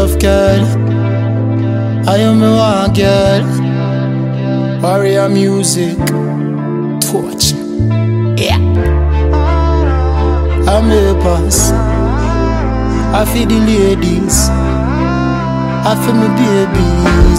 love, girl. I am a one, girl. Warrior music. Torch. Yeah. I'm a pass. I feel the ladies. I feel my babies.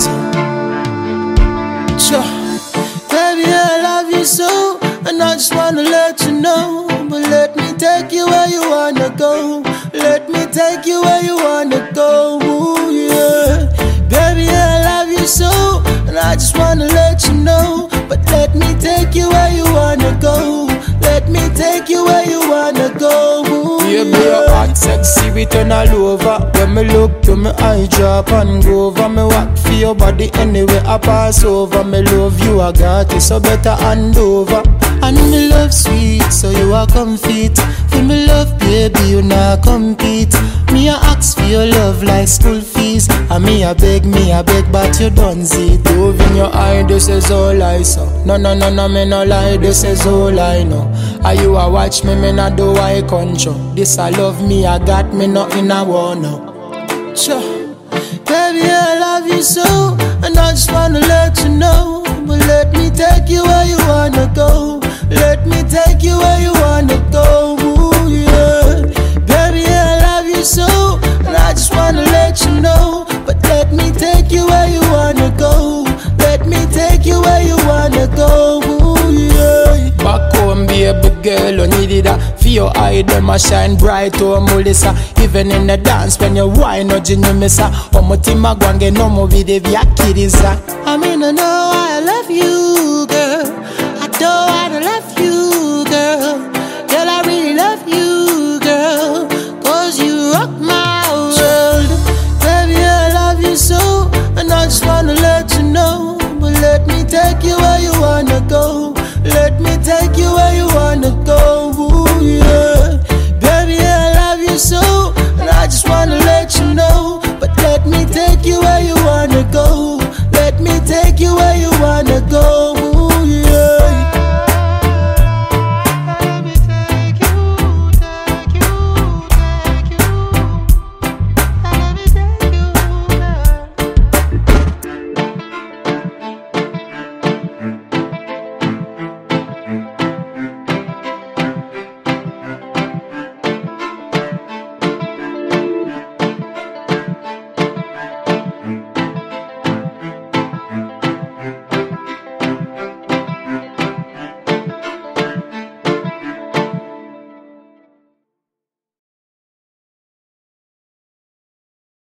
Sure. Baby, I love you so, and I just wanna let you know. But let me take you where you wanna go. Let me take you where you wanna go. Ooh, yeah. Baby, I love you so, and I just wanna let you know. But let me take you where you wanna go. Let me take you where you wanna go. Ooh, baby, your heart sexy, we turn all over. When me look to me eye drop and go over. Me walk for your body anywhere I pass over. Me love you, I got it, so better hand over. And me love sweet, so you are comfy. For me love, baby, you not compete. Me a ask for your love like school fees. And me a beg, but you don't see it. Love in your eye, this is all I saw. No, me no lie, this is all I know. Are you a watch me, me not do I control. This I love me, I got me nothing I want now. Sure. Baby, I love you so, and I just wanna let you know. But let me take you where you wanna go. Let me take you where you wanna go. Ooh, yeah. Baby, I love you so, and I just wanna let you know. But let me take you where you wanna go. Let me take you where you wanna go. Ooh, yeah. Back home, baby girl, you needed that. For your eye, them a shine bright, oh Melissa. Even in the dance, when you whine, no Junior Missa. Omo tima gwange no mo video via kiddies. I mean, I know I love you.